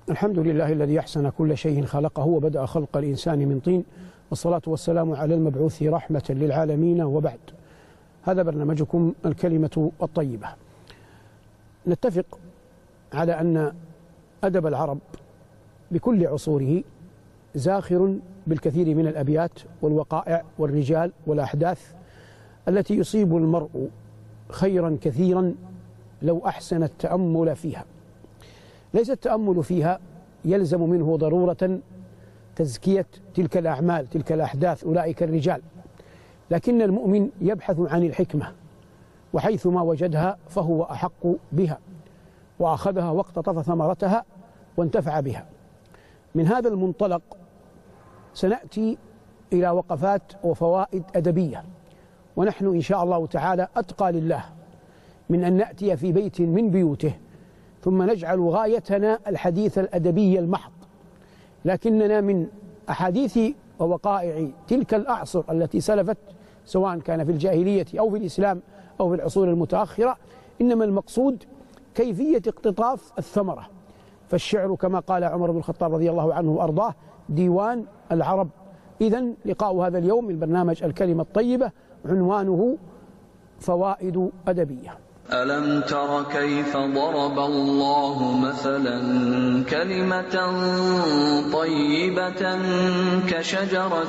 الحمد لله الذي أحسن كل شيء خلقه وبدأ خلق الإنسان من طين، والصلاة والسلام على المبعوث رحمة للعالمين، وبعد. هذا برنامجكم الكلمة الطيبة. نتفق على أن أدب العرب بكل عصوره زاخر بالكثير من الأبيات والوقائع والرجال والأحداث التي يصيب المرء خيرا كثيرا لو أحسن التأمل فيها. ليس التأمل فيها يلزم منه ضرورة تزكية تلك الأعمال، تلك الأحداث، أولئك الرجال، لكن المؤمن يبحث عن الحكمة، وحيثما وجدها فهو أحق بها، وأخذها واقتطف ثمرتها وانتفع بها. من هذا المنطلق سنأتي إلى وقفات وفوائد أدبية، ونحن إن شاء الله تعالى أتقى لله من أن نأتي في بيت من بيوته ثم نجعل غايتنا الحديث الأدبي المحض، لكننا من أحاديث ووقائع تلك الأعصر التي سلفت، سواء كان في الجاهلية أو في الإسلام أو في العصور المتأخرة، إنما المقصود كيفية اقتطاف الثمرة. فالشعر كما قال عمر بن الخطاب رضي الله عنه وأرضاه ديوان العرب. إذن لقاء هذا اليوم من برنامج الكلمة الطيبة عنوانه فوائد أدبية. ألم تر كيف ضرب الله مثلا كلمة طيبة كشجرة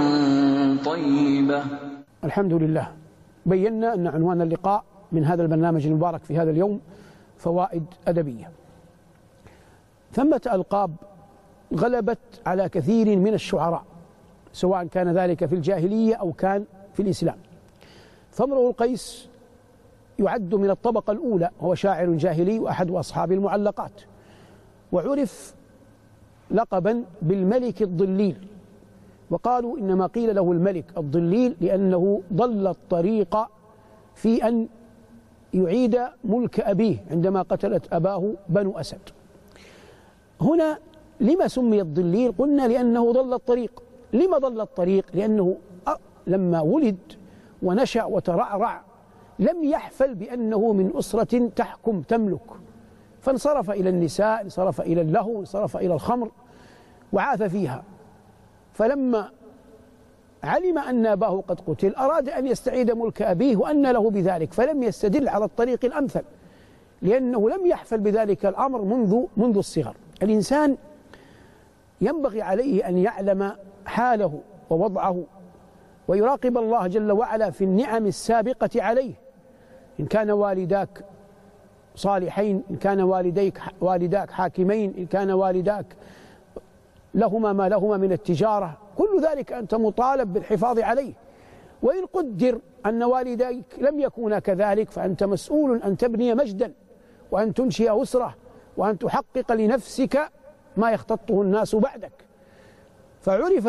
طيبة. الحمد لله، بينا أن عنوان اللقاء من هذا البرنامج المبارك في هذا اليوم فوائد أدبية. ثمة ألقاب غلبت على كثير من الشعراء، سواء كان ذلك في الجاهلية أو كان في الإسلام. فامرؤ القيس يعد من الطبقة الأولى، هو شاعر جاهلي وأحد أصحاب المعلقات، وعرف لقبا بالملك الضليل، وقالوا إنما قيل له الملك الضليل لأنه ضل الطريق في أن يعيد ملك أبيه عندما قتلت أباه بنو أسد. هنا لما سمي الضليل؟ قلنا لأنه ضل الطريق. لما ضل الطريق؟ لأنه لما ولد ونشأ وترعرع لم يحفل بأنه من أسرة تحكم تملك، فانصرف إلى النساء، انصرف إلى اللهو، انصرف إلى الخمر وعاث فيها. فلما علم أن أباه قد قتل أراد أن يستعيد ملك أبيه وأن له بذلك، فلم يستدل على الطريق الأمثل، لأنه لم يحفل بذلك الأمر منذ الصغر. الإنسان ينبغي عليه أن يعلم حاله ووضعه، ويراقب الله جل وعلا في النعم السابقة عليه. إن كان والداك صالحين، إن كان والداك حاكمين، إن كان والداك لهما ما لهما من التجارة، كل ذلك أنت مطالب بالحفاظ عليه. وإن قدر أن والديك لم يكونا كذلك فأنت مسؤول أن تبني مجدا، وأن تنشئ أسرة، وأن تحقق لنفسك ما يختطه الناس بعدك. فعرف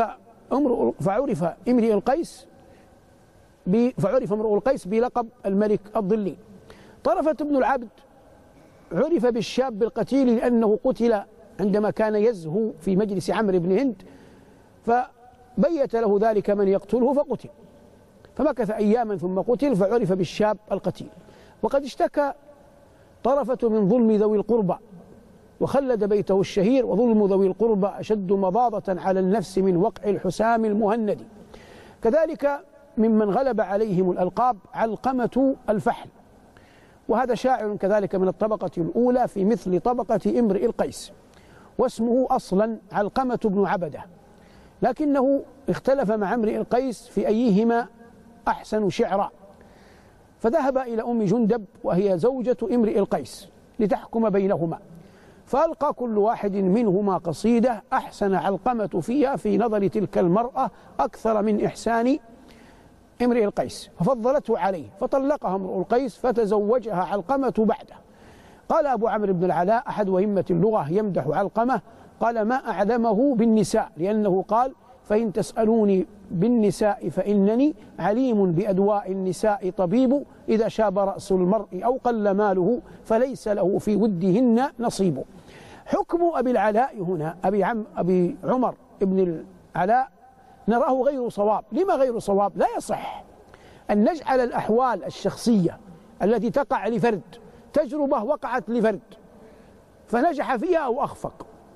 امرؤ القيس بلقب الملك الضلي. طرفة بن العبد عرف بالشاب القتيل لأنه قتل عندما كان يزهو في مجلس عمرو بن هند، فبيت له ذلك من يقتله فقتل، فمكث أياما ثم قتل، فعرف بالشاب القتيل. وقد اشتكى طرفة من ظلم ذوي القربى، وخلد بيته الشهير: وظلم ذوي القربى أشد مضاضة على النفس من وقع الحسام المهند. كذلك ممن غلب عليهم الألقاب علقمة الفحل، وهذا شاعر كذلك من الطبقة الأولى في مثل طبقة امرئ القيس، واسمه أصلا علقمة بن عبدة، لكنه اختلف مع امرئ القيس في أيهما أحسن شعرا، فذهب إلى أم جندب وهي زوجة امرئ القيس لتحكم بينهما، فألقى كل واحد منهما قصيدة أحسن علقمة فيها في نظر تلك المرأة أكثر من إحسان امرئ القيس، ففضلته عليه، فطلقها امرؤ القيس فتزوجها علقمة بعده. قال أبو عمرو بن العلاء أحد وهمة اللغة يمدح علقمة، قال: ما أعلمه بالنساء، لأنه قال: فإن تسألوني بالنساء فإنني عليم بأدواء النساء طبيب، إذا شاب رأس المرء أو قل ماله فليس له في ودهن نصيب. حكم أبي العلاء هنا، أبي عمر بن العلاء، نراه غير صواب. لما غير صواب؟ لا يصح أن نجعل الأحوال الشخصية التي تقع لفرد، تجربة وقعت لفرد فنجح فيها أو أخفق،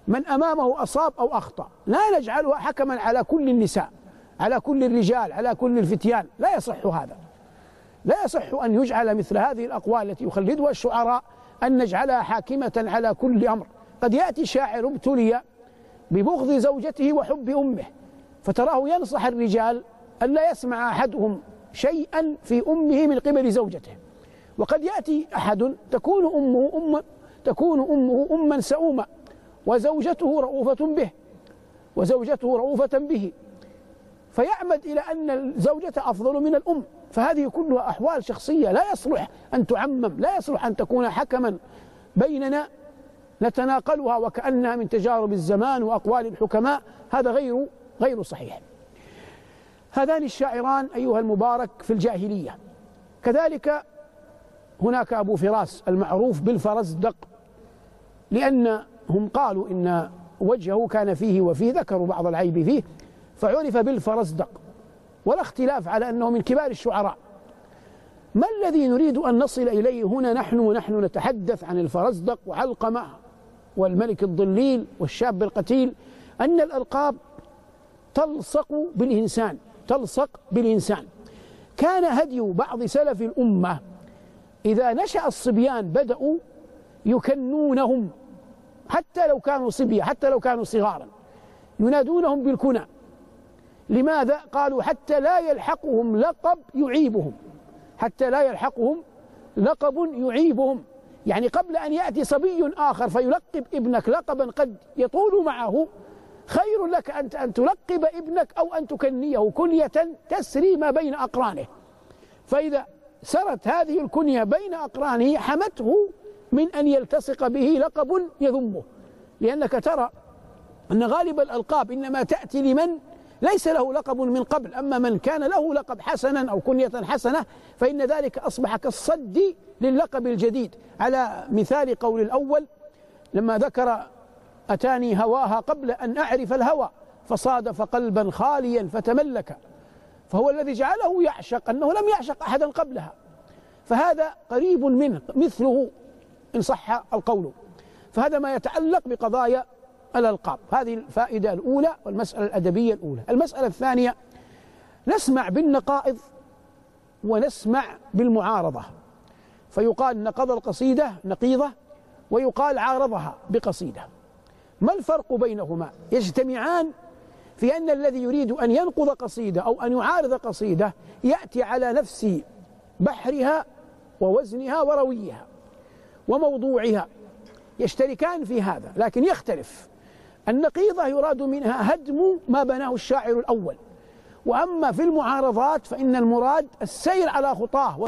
من أمامه أصاب أو أخطأ، لا نجعلها حكما على كل النساء، على كل الرجال، على كل الفتيان، لا يصح هذا. لا يصح أن يجعل مثل هذه الأقوال التي يخلدها الشعراء أن نجعلها حاكمة على كل أمر. قد يأتي شاعر ابتلي ببغض زوجته وحب أمه، فتراه ينصح الرجال أن لا يسمع أحدهم شيئا في أمه من قبل زوجته. وقد يأتي أحد تكون أمه أما سؤوما وزوجته رؤوفة به، فيعمد إلى أن الزوجة أفضل من الأم. فهذه كلها أحوال شخصية لا يصلح أن تعمم، لا يصلح أن تكون حكما بيننا نتناقلها وكأنها من تجارب الزمان وأقوال الحكماء. هذا غير صحيح. هذان الشاعران أيها المبارك في الجاهلية. كذلك هناك أبو فراس المعروف بالفرزدق، لأنهم قالوا إن وجهه كان فيه وفيه، ذكروا بعض العيب فيه فعرف بالفرزدق، ولا اختلاف على أنه من كبار الشعراء. ما الذي نريد أن نصل إليه هنا ونحن نتحدث عن الفرزدق وعلقمة والملك الضليل والشاب القتيل؟ أن الألقاب تلصق بالإنسان. كان هدي بعض سلف الأمة إذا نشأ الصبيان بدأوا يكنونهم، حتى لو كانوا صبية، حتى لو كانوا صغارا، ينادونهم بالكنى. لماذا؟ قالوا حتى لا يلحقهم لقب يعيبهم. يعني قبل أن يأتي صبي آخر فيلقب ابنك لقبا قد يطول معه، خير لك أن تلقب ابنك أو أن تكنيه كنية تسري ما بين أقرانه. فإذا سرت هذه الكنية بين أقرانه حمته من أن يلتصق به لقب يذمه. لأنك ترى أن غالب الألقاب إنما تأتي لمن ليس له لقب من قبل، أما من كان له لقب حسنا أو كنية حسنة فإن ذلك أصبح كالصد للقب الجديد. على مثال قول الأول لما ذكر أتاني هواها قبل أن أعرف الهوى فصادف قلبا خاليا فتملك، فهو الذي جعله يعشق أنه لم يعشق أحدا قبلها، فهذا قريب منه مثله إن صح القول. فهذا ما يتعلق بقضايا الألقاب. هذه الفائدة الأولى والمسألة الأدبية الأولى. المسألة الثانية، نسمع بالنقائض ونسمع بالمعارضة، فيقال نقض القصيدة نقيضة ويقال عارضها بقصيدة. ما الفرق بينهما؟ يجتمعان في أن الذي يريد أن ينقض قصيدة أو أن يعارض قصيدة يأتي على نفس بحرها ووزنها ورويها وموضوعها، يشتركان في هذا، لكن يختلف. النقيضة يراد منها هدم ما بناه الشاعر الأول، وأما في المعارضات فإن المراد السير على خطاه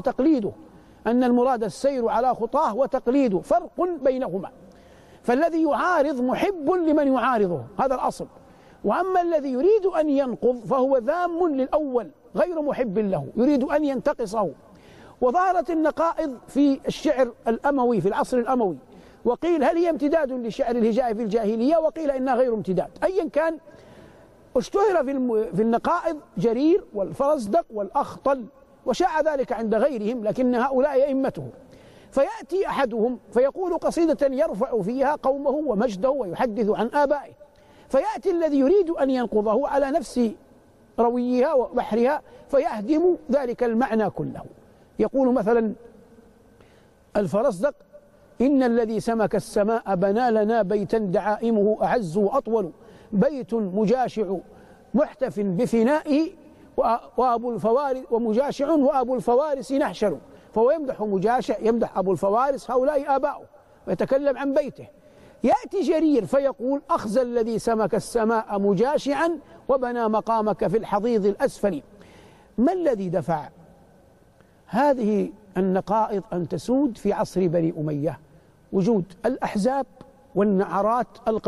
وتقليده، فرق بينهما. فالذي يعارض محب لمن يعارضه، هذا الأصل، وأما الذي يريد أن ينقض فهو ذام للأول غير محب له، يريد أن ينتقصه. وظهرت النقائض في الشعر الأموي في العصر الأموي، وقيل هل هي امتداد لشعر الهجاء في الجاهلية، وقيل إنها غير امتداد. أيا كان، اشتهر في النقائض جرير والفرزدق والأخطل، وشاع ذلك عند غيرهم، لكن هؤلاء أئمته. فيأتي أحدهم فيقول قصيدة يرفع فيها قومه ومجده ويحدث عن آبائه، فيأتي الذي يريد أن ينقضه على نفس رويها وبحرها فيهدم ذلك المعنى كله. يقول مثلا الفرزدق: إن الذي سمك السماء بنى لنا بيتا دعائمه أعز وأطول، بيت مجاشع محتف بفنائه وأبو الفوارس ومجاشع وأبو الفوارس نحشر. فهو يمدح مجاشع، يمدح أبو الفوارس، هؤلاء آباؤه، ويتكلم عن بيته. يأتي جرير فيقول: أخزى الذي سمك السماء مجاشعا وبنى مقامك في الحضيض الأسفل. ما الذي دفع هذه النقائض أن تسود في عصر بني أمية؟ وجود الأحزاب والنعرات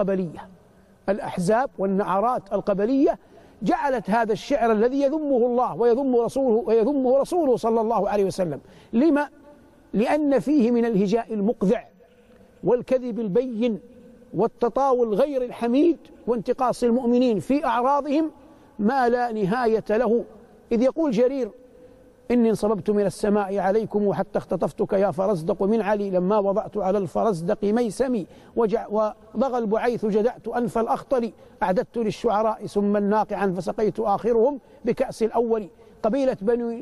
القبلية جعلت هذا الشعر الذي يذمه الله ويذمه رسوله صلى الله عليه وسلم. لما؟ لأن فيه من الهجاء المقذع والكذب البين والتطاول غير الحميد وانتقاص المؤمنين في أعراضهم ما لا نهاية له. إذ يقول جرير إني انصببت من السماء عليكم حتى اختطفتك يا فرزدق من علي لما وضعت على الفرزدق ميسمي وضغى البعيث جدعت أنف الأخطل أعددت للشعراء سما ناقعا فسقيت آخرهم بكأس الأول. قبيلة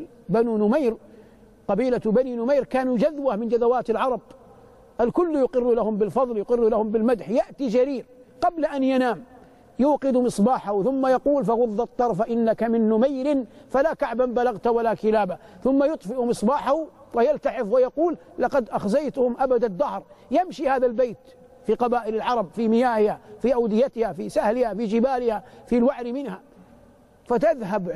بني نمير كانوا جذوة من جذوات العرب، الكل يقر لهم بالفضل يقر لهم بالمدح. يأتي جرير قبل أن ينام يوقد مصباحه ثم يقول فغض الطرف إنك من نمير فلا كعبا بلغت ولا كلابا، ثم يطفئ مصباحه ويلتحف ويقول لقد أخزيتهم أبد الدهر. يمشي هذا البيت في قبائل العرب في مياهها في أوديتها في سهلها في جبالها في الوعر منها، فتذهب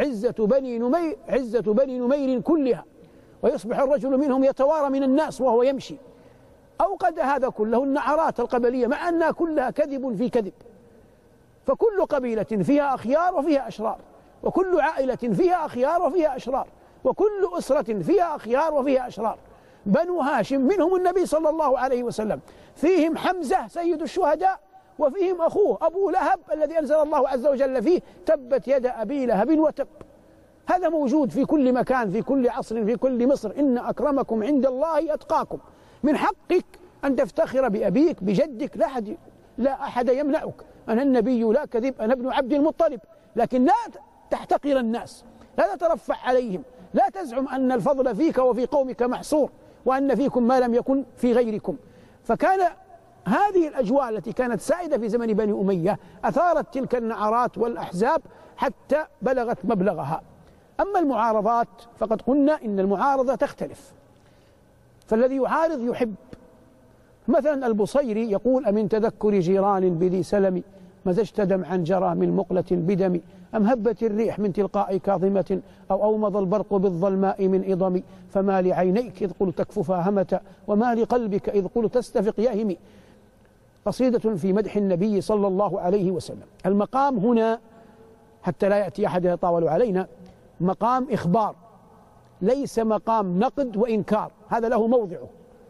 عزة بني نمير كلها، ويصبح الرجل منهم يتوارى من الناس وهو يمشي. أوقد هذا كله النعرات القبلية مع أنها كلها كذب في كذب، فكل قبيلة فيها أخيار وفيها أشرار، وكل عائلة فيها أخيار وفيها أشرار، وكل أسرة فيها أخيار وفيها أشرار. بنو هاشم منهم النبي صلى الله عليه وسلم، فيهم حمزة سيد الشهداء، وفيهم أخوه أبو لهب الذي أنزل الله عز وجل فيه تبت يد أبي لهب وتب. هذا موجود في كل مكان في كل عصر في كل مصر. إن أكرمكم عند الله أتقاكم. من حقك أن تفتخر بأبيك بجدك، لا أحد يمنعك. أنا النبي لا كذب، أنا ابن عبد المطلب، لكن لا تحتقر الناس، لا تترفع عليهم، لا تزعم أن الفضل فيك وفي قومك محصور وأن فيكم ما لم يكن في غيركم. فكان هذه الأجواء التي كانت سائدة في زمن بني أمية أثارت تلك النعرات والأحزاب حتى بلغت مبلغها. أما المعارضات فقد قلنا إن المعارضة تختلف، فالذي يعارض يحب. مثلا البصيري يقول أمن تذكر جيران بذي سلم مزجت دمعا جرى من مقلة بدم أم هبت الريح من تلقاء كاظمة أو أومض البرق بالظلماء من إضم فما لعينيك إذ قلت تكففا همة وما لقلبك إذ قلت تستفق يهم. قصيدة في مدح النبي صلى الله عليه وسلم. المقام هنا حتى لا يأتي أحد يطاول علينا مقام إخبار، ليس مقام نقد وإنكار، هذا له موضعه.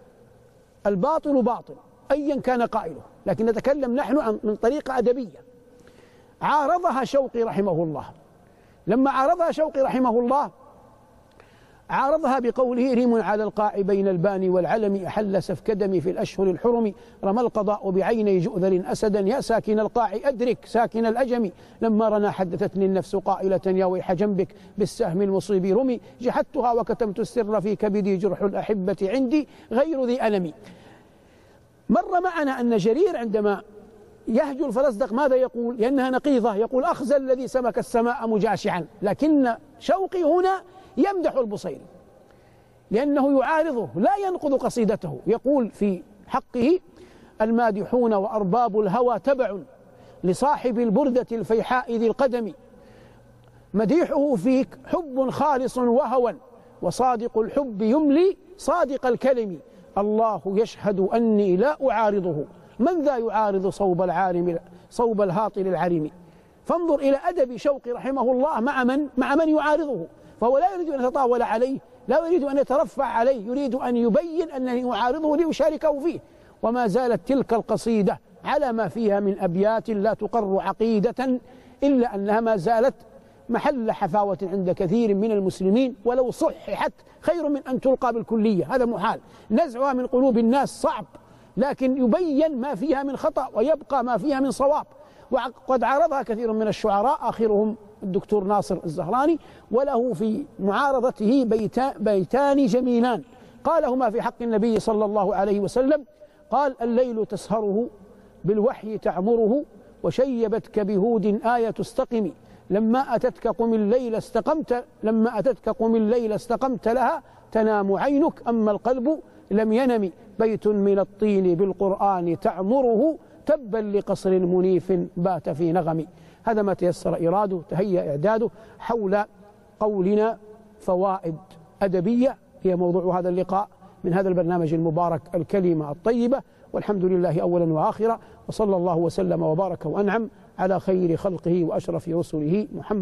الباطل باطل أيا كان قائله، لكن نتكلم نحن من طريقة أدبية. عارضها شوقي رحمه الله. لما عارضها شوقي رحمه الله عارضها بقوله ريم على القاع بين البان والعلم أحل سفك دمي في الأشهر الحرم رمى القضاء بعيني جؤذر أسدا يا ساكن القاع أدرك ساكن الأجم لما رنا حدثتني النفس قائلة يا ويح جنبك بالسهم المصيب رمي جحدتها وكتمت السر في كبدي جرح الأحبة عندي غير ذي ألمي. مر معنا أن جرير عندما يهجو الفرزدق ماذا يقول؟ لأنها نقيضة، يقول أخزى الذي سمك السماء مجاشعا، لكن شوقي هنا يمدح البصيري لأنه يعارضه لا ينقض قصيدته. يقول في حقه المادحون وأرباب الهوى تبع لصاحب البردة الفيحاء ذي القدم مديحه فيك حب خالص وهوى وصادق الحب يملي صادق الكلم الله يشهد أني لا أعارضه من ذا يعارض صوب الهاطل العريم. فانظر إلى أدب شوقي رحمه الله مع من يعارضه، فهو لا يريد أن يتطاول عليه، لا يريد أن يترفع عليه، يريد أن يبين أنه يعارضه ليشاركه فيه. وما زالت تلك القصيدة على ما فيها من أبيات لا تقر عقيدة إلا أنها ما زالت محل حفاوة عند كثير من المسلمين، ولو صححت خير من أن تلقى بالكلية، هذا محال. نزعها من قلوب الناس صعب، لكن يبين ما فيها من خطأ ويبقى ما فيها من صواب. وقد عارضها كثير من الشعراء آخرهم الدكتور ناصر الزهراني، وله في معارضته بيتان جميلان قالهما في حق النبي صلى الله عليه وسلم. قال الليل تسهره بالوحي تعمره وشيبتك بهود آية استقم لما أتتك قم الليل استقمت لها تنام عينك أما القلب لم ينم بيت من الطين بالقرآن تعمره تبا لقصر منيف بات في نغم. هذا ما تيسر إراده تهيأ إعداده حول قولنا فوائد أدبية هي موضوع هذا اللقاء من هذا البرنامج المبارك الكلمة الطيبة، والحمد لله أولا وآخرا، وصلى الله وسلم وبارك وأنعم على خير خلقه وأشرف رسله محمد